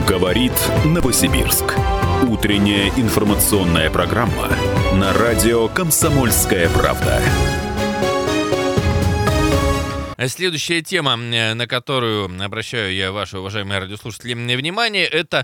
Говорит Новосибирск. Утренняя информационная программа на радио «Комсомольская правда». Следующая тема, на которую обращаю я, ваши уважаемые радиослушатели, внимание, это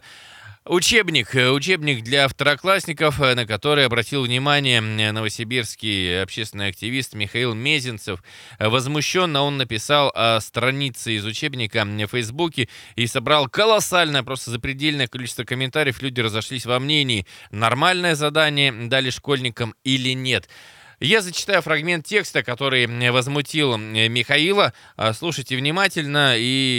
учебник для второклассников, на который обратил внимание новосибирский общественный активист Михаил Мезенцев. Возмущенно он написал о странице из учебника в Фейсбуке и собрал колоссальное, просто запредельное количество комментариев. Люди разошлись во мнении, нормальное задание дали школьникам или нет. Я зачитаю фрагмент текста, который возмутил Михаила. Слушайте внимательно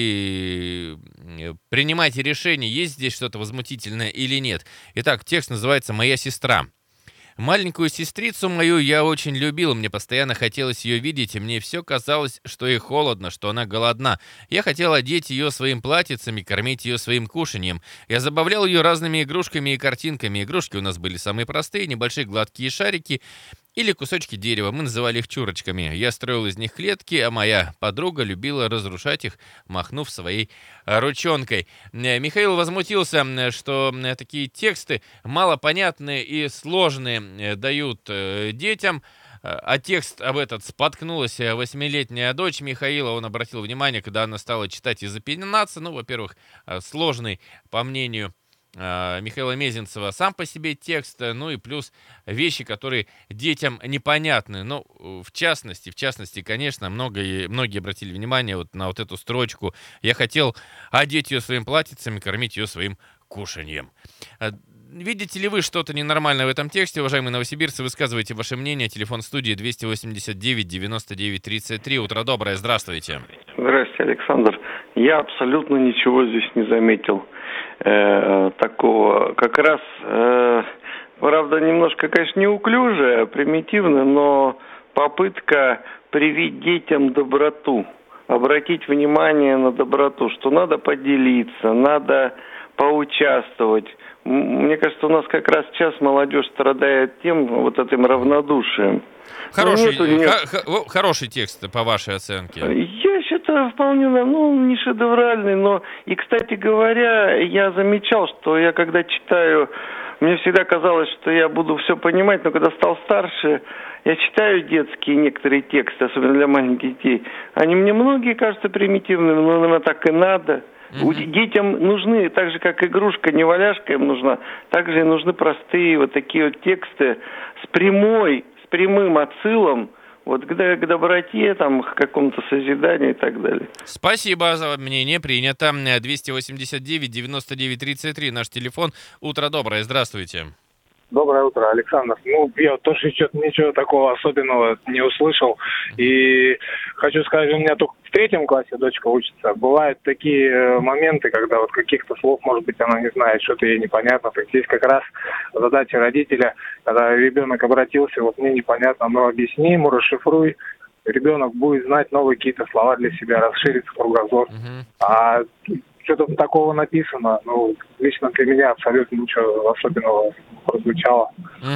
и принимайте решение, есть здесь что-то возмутительное или нет. Итак, текст называется «Моя сестра». Маленькую сестрицу мою я очень любил, мне постоянно хотелось ее видеть, и мне все казалось, что ей холодно, что она голодна. Я хотел одеть ее своим платьицем и кормить ее своим кушаньем. Я забавлял ее разными игрушками и картинками. Игрушки у нас были самые простые, небольшие гладкие шарики или кусочки дерева. Мы называли их чурочками. Я строил из них клетки, а моя подруга любила разрушать их, махнув своей ручонкой. Михаил возмутился, что такие тексты малопонятные и сложные дают детям. А текст об этот споткнулась 8-летняя дочь Михаила. Он обратил внимание, когда она стала читать и запинаться. Ну, во-первых, сложный, по мнению Михаила Мезенцева, сам по себе текст, ну и плюс вещи, которые детям непонятны. Ну, в частности, конечно, многие обратили внимание вот на вот эту строчку. Я хотел одеть ее своим платьицем и кормить ее своим кушаньем. Видите ли вы что-то ненормальное в этом тексте, уважаемые новосибирцы? Высказывайте ваше мнение. Телефон студии 289-99-33. Утро доброе, здравствуйте. Здравствуйте, Александр. Я абсолютно ничего здесь не заметил такого. Как раз, правда, немножко, конечно, неуклюжая, примитивная, но попытка привить детям доброту, обратить внимание на доброту, что надо поделиться, надо поучаствовать. Мне кажется, у нас как раз сейчас молодежь страдает тем, вот этим равнодушием. Хороший текст, по вашей оценке. Я считаю, вполне, не шедевральный, но, и, кстати говоря, я замечал, что я когда читаю, мне всегда казалось, что я буду все понимать, но когда стал старше, я читаю детские некоторые тексты, особенно для маленьких детей, они мне многие кажутся примитивными, но, наверное, так и надо. Детям нужны, так же, как игрушка, не валяшка им нужна, также и нужны простые вот такие вот тексты с прямым отсылом вот к доброте, там, к какому-то созиданию и так далее. Спасибо за мнение, принято. 289-99-33, наш телефон. Утро доброе, здравствуйте. Доброе утро, Александр. Я тоже ничего такого особенного не услышал. И хочу сказать, у меня только в 3 классе дочка учится. Бывают такие моменты, когда вот каких-то слов, может быть, она не знает, что-то ей непонятно. Так здесь как раз задача родителя, когда ребенок обратился, вот мне непонятно, объясни ему, расшифруй. Ребенок будет знать новые какие-то слова для себя, расширится кругозор. А что-то такого написано, лично для меня абсолютно ничего особенного прозвучало.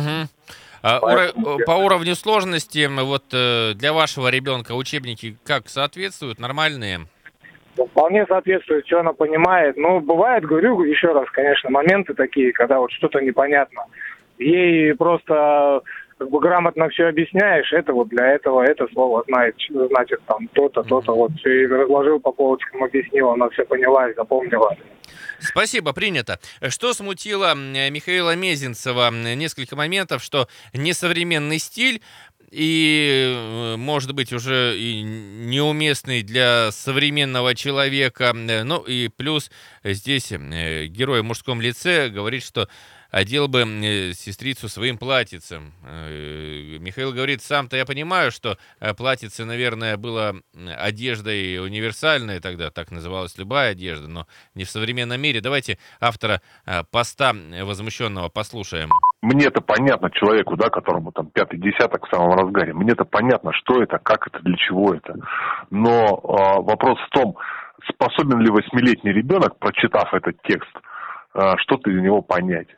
По уровню сложности, вот для вашего ребенка учебники как соответствуют, нормальные? Вполне соответствует, что она понимает. Бывает, говорю еще раз, конечно, моменты такие, когда вот что-то непонятно. Ей просто грамотно все объясняешь, это вот для этого, это слово значит там то-то, то-то, вот все и разложил по полочкам, объяснил, она все поняла и запомнила. Спасибо, принято. Что смутило Михаила Мезенцева? Несколько моментов, что несовременный стиль и, может быть, уже и неуместный для современного человека. Ну и плюс здесь герой в мужском лице говорит, что одел бы сестрицу своим платьицем. Михаил говорит, сам-то я понимаю, что платьице, наверное, было одеждой универсальной тогда, так называлась любая одежда, но не в современном мире. Давайте автора поста возмущенного послушаем. Мне-то понятно человеку, да, которому там 5-й десяток в самом разгаре, мне-то понятно, что это, как это, для чего это. Но вопрос в том, способен ли 8-летний ребенок, прочитав этот текст, что-то из него понять.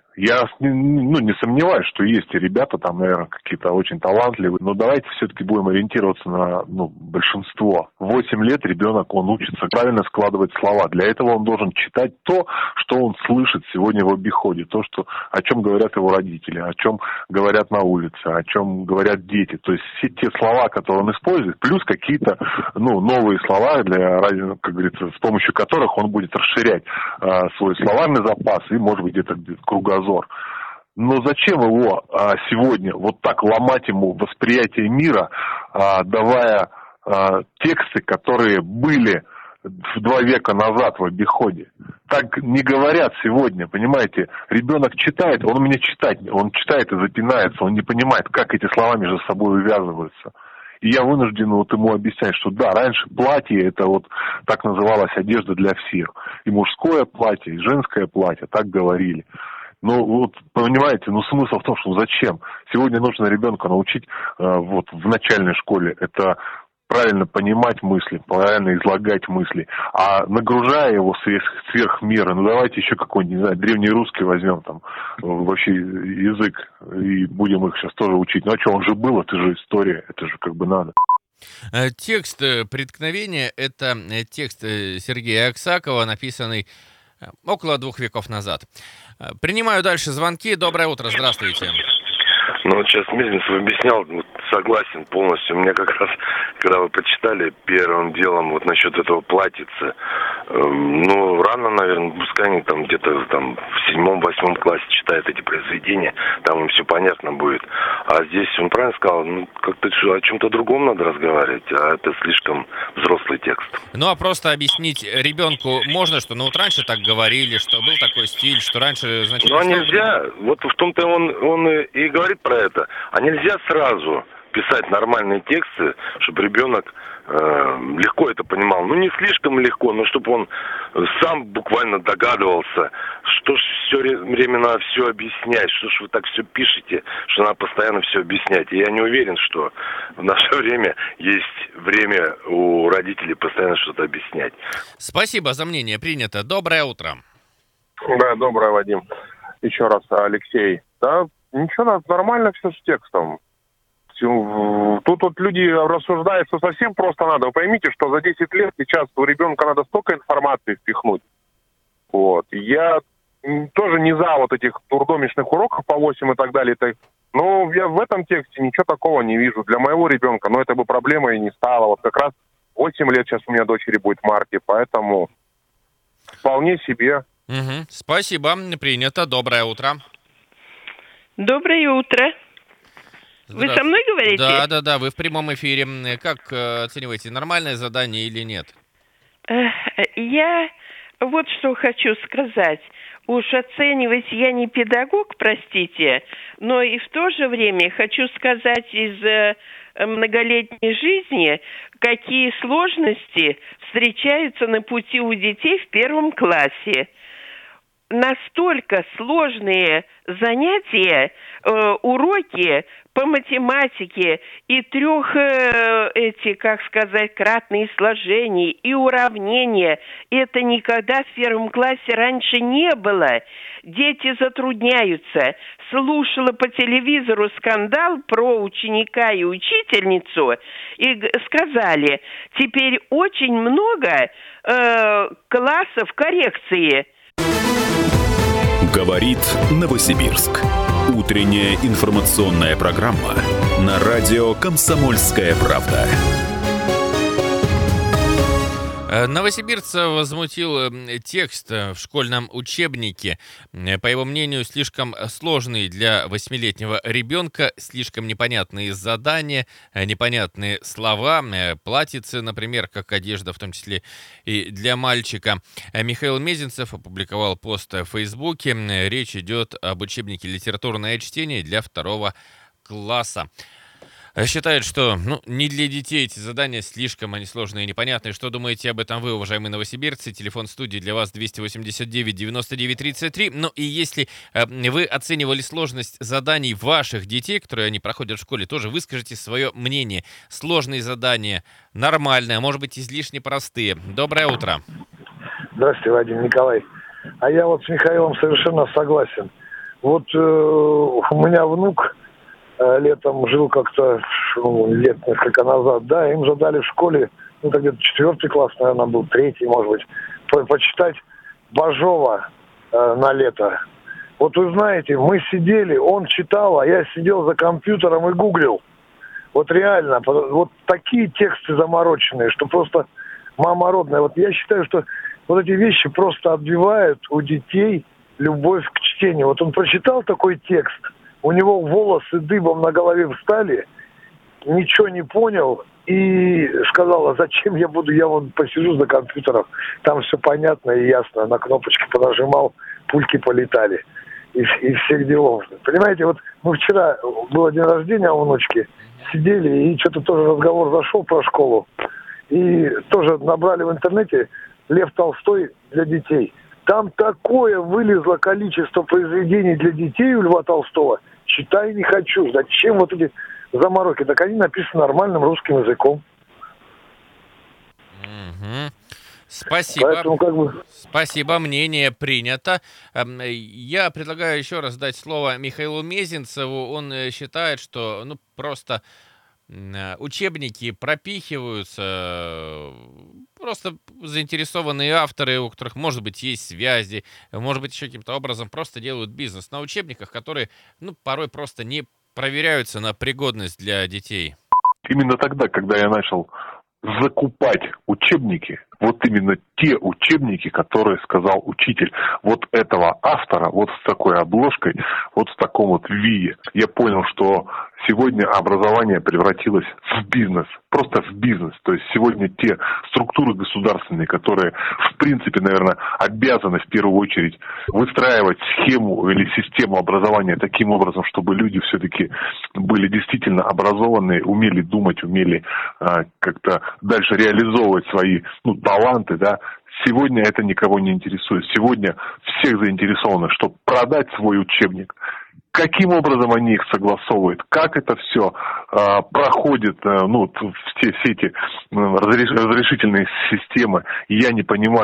Я не сомневаюсь, что есть и ребята там, наверное, какие-то очень талантливые, но давайте все-таки будем ориентироваться на большинство. В 8 лет ребенок, он учится правильно складывать слова. Для этого он должен читать то, что он слышит сегодня в обиходе, то, о чем говорят его родители, о чем говорят на улице, о чем говорят дети. То есть все те слова, которые он использует, плюс какие-то новые слова, как говорится, с помощью которых он будет расширять свой словарный запас и, может быть, где-то кругозор. Но зачем его сегодня вот так ломать ему восприятие мира, давая тексты, которые были 2 века назад в обиходе? Так не говорят сегодня, понимаете? Ребенок читает, он читает и запинается, он не понимает, как эти слова между собой увязываются. И я вынужден ему объяснять, что да, раньше платье, это так называлась одежда для всех. И мужское платье, и женское платье, так говорили. Понимаете, смысл в том, что зачем? Сегодня нужно ребенка научить в начальной школе это правильно понимать мысли, правильно излагать мысли, а нагружая его сверх меры, давайте еще какой-нибудь, не знаю, древнерусский возьмем там, вообще язык, и будем их сейчас тоже учить. Ну а что, он же был, это же история, это же надо. Текст «Преткновения» — это текст Сергея Аксакова, написанный около 2 веков назад. Принимаю дальше звонки. Доброе утро, здравствуйте. Сейчас Мезенцев объяснял, согласен полностью. Мне как раз, когда вы прочитали первым делом насчет этого платьица, рано, наверное, пускай они там где-то там в 7-8 классе читают эти произведения, там им все понятно будет. А здесь он правильно сказал, как-то о чем-то другом надо разговаривать, а это слишком взрослый текст. А просто объяснить ребенку можно, что раньше так говорили, что был такой стиль, что раньше, значит... нельзя, в том-то он и говорит про это. А нельзя сразу писать нормальные тексты, чтобы ребенок легко это понимал. Не слишком легко, но чтобы он сам буквально догадывался, что ж все время надо все объяснять, что ж вы так все пишете, что надо постоянно все объяснять. И я не уверен, что в наше время есть время у родителей постоянно что-то объяснять. Спасибо за мнение, принято. Доброе утро. Да, доброе, Вадим. Еще раз, Алексей. Да, ничего, нормально все с текстом. Тут люди рассуждают, что совсем просто надо. Вы поймите, что за 10 лет сейчас у ребенка надо столько информации впихнуть. Я тоже не за этих турдомишных уроков по 8 и так далее. Но я в этом тексте ничего такого не вижу. Для моего ребенка, это бы проблемой и не стало. Как раз 8 лет сейчас у меня дочери будет в марте, поэтому вполне себе. Угу. Спасибо, принято. Доброе утро. Доброе утро. Вы со мной говорите? Да, вы в прямом эфире. Как оцениваете, нормальное задание или нет? Я что хочу сказать. Уж оценивать я не педагог, простите, но и в то же время хочу сказать из многолетней жизни, какие сложности встречаются на пути у детей в 1 классе. Настолько сложные занятия, уроки по математике и 3 кратные сложения и уравнения. Это никогда в 1 классе раньше не было. Дети затрудняются. Слушала по телевизору скандал про ученика и учительницу, и сказали, теперь очень много классов коррекции. Говорит Новосибирск. Утренняя информационная программа на радио «Комсомольская правда». Новосибирца возмутил текст в школьном учебнике. По его мнению, слишком сложный для 8-летнего ребенка, слишком непонятные задания, непонятные слова, платьицы, например, как одежда, в том числе и для мальчика. Михаил Мезенцев опубликовал пост в Фейсбуке. Речь идет об учебнике «Литературное чтение» для 2 класса. Считают, что не для детей эти задания слишком они сложные и непонятные. Что думаете об этом вы, уважаемые новосибирцы? Телефон студии для вас 289-99-33. И если вы оценивали сложность заданий ваших детей, которые они проходят в школе, тоже выскажите свое мнение. Сложные задания, нормальные, может быть, излишне простые. Доброе утро. Здравствуйте, Вадим, Николай. А я с Михаилом совершенно согласен. Вот у меня внук летом жил как-то лет несколько назад, да, им задали в школе, ну, где-то 4 класс, наверное, был, 3, может быть, почитать Бажова на лето. Вот вы знаете, мы сидели, он читал, а я сидел за компьютером и гуглил. Вот реально, вот такие тексты замороченные, что просто мама родная. Вот я считаю, что вот эти вещи просто отбивают у детей любовь к чтению. Вот он прочитал такой текст, у него волосы дыбом на голове встали, ничего не понял и сказал, а зачем я вон посижу за компьютером, там все понятно и ясно, на кнопочки понажимал, пульки полетали и всех делов. Понимаете, вот мы вчера, было день рождения у внучки, сидели и что-то тоже разговор зашел про школу, и тоже набрали в интернете «Лев Толстой для детей». Там такое вылезло количество произведений для детей у Льва Толстого. Читай не хочу. Зачем вот эти замороки? Так они написаны нормальным русским языком. Спасибо. Поэтому Спасибо, мнение принято. Я предлагаю еще раз дать слово Михаилу Мезенцеву. Он считает, что просто учебники пропихиваются, просто заинтересованные авторы, у которых, может быть, есть связи, может быть, еще каким-то образом просто делают бизнес на учебниках, которые, порой просто не проверяются на пригодность для детей. Именно тогда, когда я начал закупать учебники, вот именно те учебники, которые сказал учитель, вот этого автора, вот с такой обложкой, вот в таком вот виде, я понял, что сегодня образование превратилось в бизнес, просто в бизнес. То есть сегодня те структуры государственные, которые, в принципе, наверное, обязаны в первую очередь выстраивать схему или систему образования таким образом, чтобы люди все-таки были действительно образованные, умели думать, умели как-то дальше реализовывать свои таланты, да. Сегодня это никого не интересует. Сегодня всех заинтересованы, чтобы продать свой учебник. Каким образом они их согласовывают? Как это все проходит, все эти разрешительные системы, я не понимаю.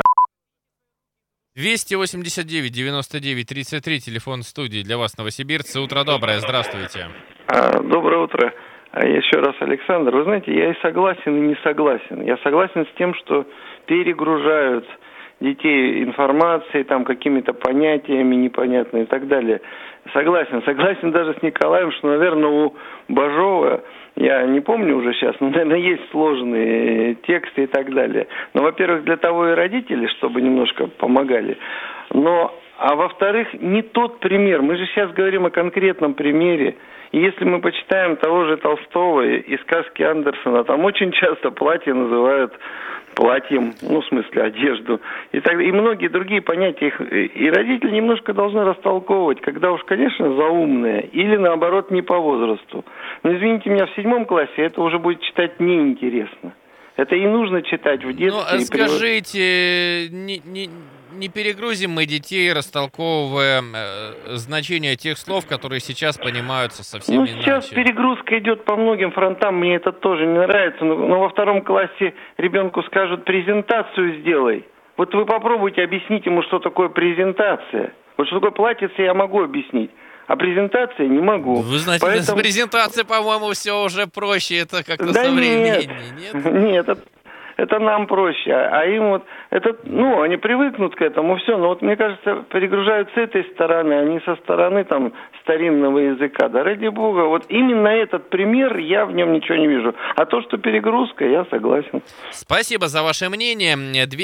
289-99-33, телефон студии для вас, новосибирцы. Утро доброе, здравствуйте. Доброе утро. Еще раз, Александр. Вы знаете, я и согласен, и не согласен. Я согласен с тем, что перегружают детей информацией, там какими-то понятиями непонятными и так далее. Согласен даже с Николаем, что, наверное, у Бажова, я не помню уже сейчас, но, наверное, есть сложные тексты и так далее. Но, во-первых, для того и родители, чтобы немножко помогали. А во-вторых, не тот пример. Мы же сейчас говорим о конкретном примере. И если мы почитаем того же Толстого и сказки Андерсона, там очень часто платье называют платьем, в смысле одежду, и многие другие понятия. И родители немножко должны растолковывать, когда уж, конечно, заумные, или наоборот не по возрасту. Но извините меня, в 7 классе это уже будет читать неинтересно. Это и нужно читать в детстве. Скажите, не перегрузим мы детей, растолковывая значение тех слов, которые сейчас понимаются совсем иначе? Сейчас перегрузка идет по многим фронтам, мне это тоже не нравится. Но во 2 классе ребенку скажут: презентацию сделай. Вот вы попробуйте объяснить ему, что такое презентация. Вот что такое платьице, я могу объяснить. А презентация не могу. Вы знаете, с презентацией, по-моему, все уже проще. Это как-то современнее, нет? Нет, это нам проще. А им вот они привыкнут к этому, все. Но вот мне кажется, перегружают с этой стороны, а не со стороны там старинного языка. Да ради бога, вот именно этот пример, я в нем ничего не вижу. А то, что перегрузка, я согласен. Спасибо за ваше мнение.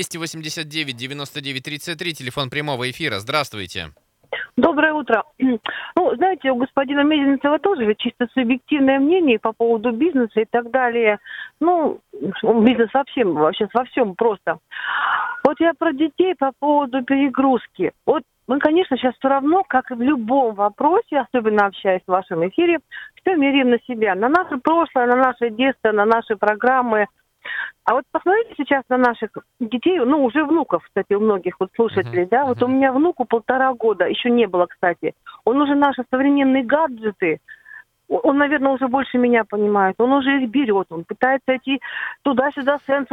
289-99-33, телефон прямого эфира. Здравствуйте. Доброе утро. Знаете, у господина Мезенцева тоже ведь чисто субъективное мнение по поводу бизнеса и так далее. Бизнес вообще во всем просто. Вот я про детей по поводу перегрузки. Вот мы, конечно, сейчас все равно, как и в любом вопросе, особенно общаясь в вашем эфире, все меряем на себя. На наше прошлое, на наше детство, на наши программы. А вот посмотрите сейчас на наших детей, уже внуков, кстати, у многих слушателей, да, вот у меня внуку 1,5 года, еще не было, кстати. Он уже наши современные гаджеты, он, наверное, уже больше меня понимает, он уже их берет, он пытается идти туда-сюда, сенсоры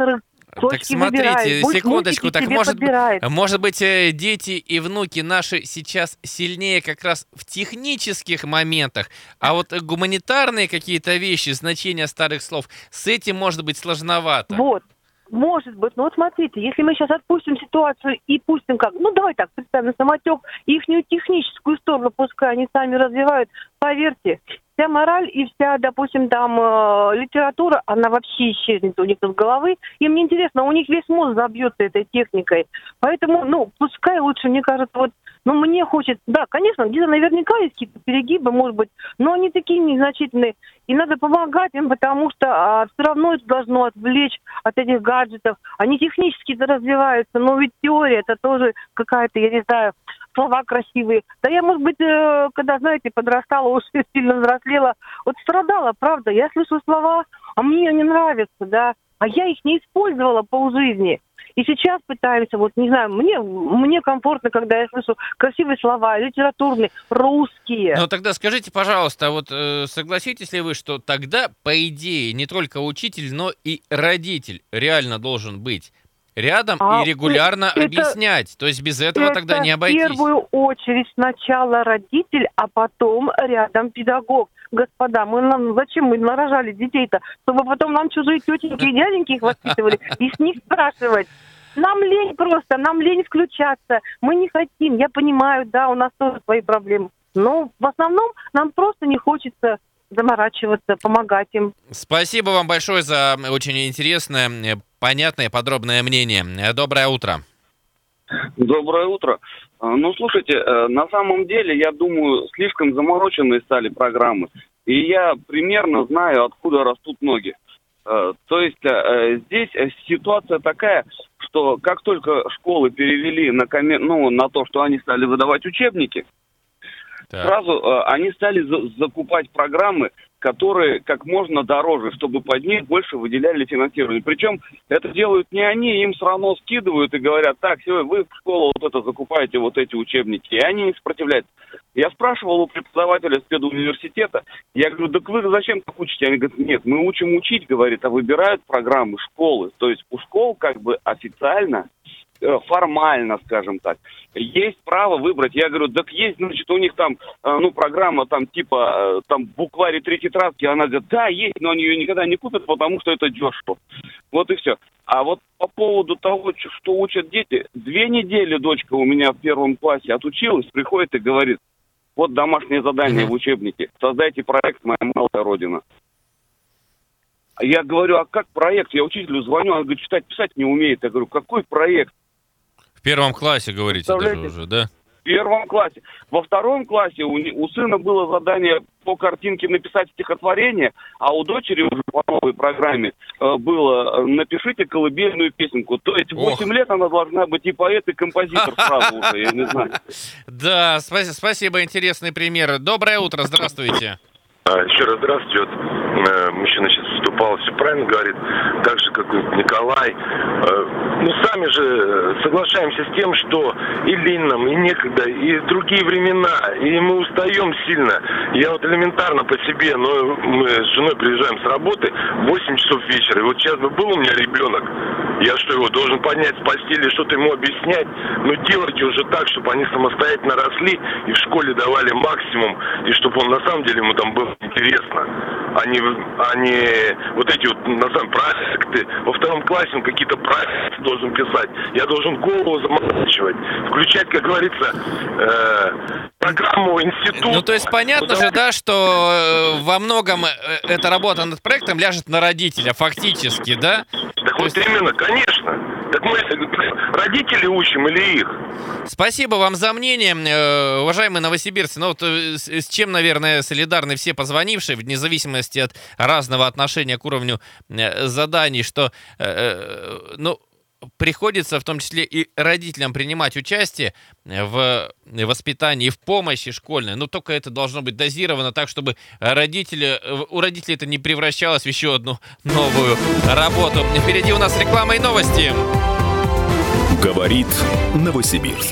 Так смотрите, секундочку, так может быть, дети и внуки наши сейчас сильнее как раз в технических моментах, а вот гуманитарные какие-то вещи, значения старых слов, с этим может быть сложновато. Вот. Может быть, но вот смотрите, если мы сейчас отпустим ситуацию и пустим как, давай так, представим на самотек, ихнюю техническую сторону, пускай они сами развивают, поверьте, вся мораль и вся, допустим, там литература, она вообще исчезнет у них из головы. Им не интересно, у них весь мозг забьется этой техникой. Поэтому, пускай лучше, мне кажется, мне хочется, да, конечно, где-то наверняка есть какие-то перегибы, может быть, но они такие незначительные. И надо помогать им, потому что все равно это должно отвлечь от этих гаджетов. Они технически-то развиваются, но ведь теория это тоже какая-то, я не знаю, слова красивые. Да я, может быть, когда, знаете, подрастала, уже сильно взрослела, страдала, правда. Я слышу слова, а мне не нравятся, да. А я их не использовала полжизни. И сейчас пытаемся, не знаю, мне комфортно, когда я слышу красивые слова, литературные, русские. Ну тогда скажите, пожалуйста, согласитесь ли вы, что тогда, по идее, не только учитель, но и родитель реально должен быть рядом и регулярно объяснять? То есть без этого тогда не обойтись. В первую очередь сначала родитель, а потом рядом педагог. Господа, зачем мы нарожали детей-то? Чтобы потом нам чужие тетеньки и дяденьки их воспитывали и с них спрашивать. Нам лень включаться. Мы не хотим, я понимаю, да, у нас тоже свои проблемы. Но в основном нам просто не хочется заморачиваться, помогать им. Спасибо вам большое за очень интересное, понятное, подробное мнение. Доброе утро. Доброе утро. Слушайте, на самом деле, я думаю, слишком замороченные стали программы. И я примерно знаю, откуда растут ноги. То есть здесь ситуация такая, что как только школы перевели на то, что они стали выдавать учебники, сразу они стали закупать программы, которые как можно дороже, чтобы под них больше выделяли финансирование. Причем это делают не они, им все равно скидывают и говорят: так, все, вы в школу закупаете эти учебники. И они не сопротивляются. Я спрашивал у преподавателя педуниверситета, я говорю: так вы зачем так учите? Они говорят: нет, мы учим учить, говорит, а выбирают программы школы. То есть у школ официально, формально, скажем так, есть право выбрать. Я говорю: так есть, значит, у них там, программа типа букварь 3 тетрадки. Она говорит: да, есть, но они ее никогда не купят, потому что это дешево. Вот и все. А по поводу того, что учат дети, 2 недели дочка у меня в 1 классе отучилась, приходит и говорит: вот домашнее задание в учебнике, создайте проект «Моя малая родина». Я говорю: а как проект? Я учителю звоню, он говорит: читать, писать не умеет. Я говорю: какой проект? В 1 классе, говорите, даже уже, да? В 1 классе. Во 2 классе у сына было задание по картинке написать стихотворение, а у дочери уже по новой программе было: напишите колыбельную песенку. То есть 8 лет она должна быть и поэт, и композитор сразу уже, я не знаю. Да, спасибо, интересный пример. Доброе утро, здравствуйте. Еще раз здравствуйте. Мужчина сейчас выступал, все правильно говорит, так же, как и Николай. Сами же соглашаемся с тем, что и лень нам, и некогда, и другие времена, и мы устаем сильно. Я элементарно по себе, но мы с женой приезжаем с работы в 8 часов вечера, и сейчас бы был у меня ребенок, я что, его должен поднять с постели, что-то ему объяснять? Делайте уже так, чтобы они самостоятельно росли и в школе давали максимум, и чтобы он на самом деле ему там было интересно, а не на самом проекты. Во 2 классе он какие-то проекты должен писать. Я должен голову заморачивать, включать, как говорится, программу института. То есть понятно же, да, что во многом эта работа над проектом ляжет на родителя, фактически, да? Так именно, конечно. Так мы родители учим или их? Спасибо вам за мнение, уважаемые новосибирцы. С чем, наверное, солидарны все позвонившие, вне зависимости от разного отношения к уровню заданий, что приходится в том числе и родителям принимать участие в воспитании и в помощи школьной. Только это должно быть дозировано так, чтобы у родителей это не превращалось в еще одну новую работу. Впереди у нас реклама и новости. Говорит Новосибирск.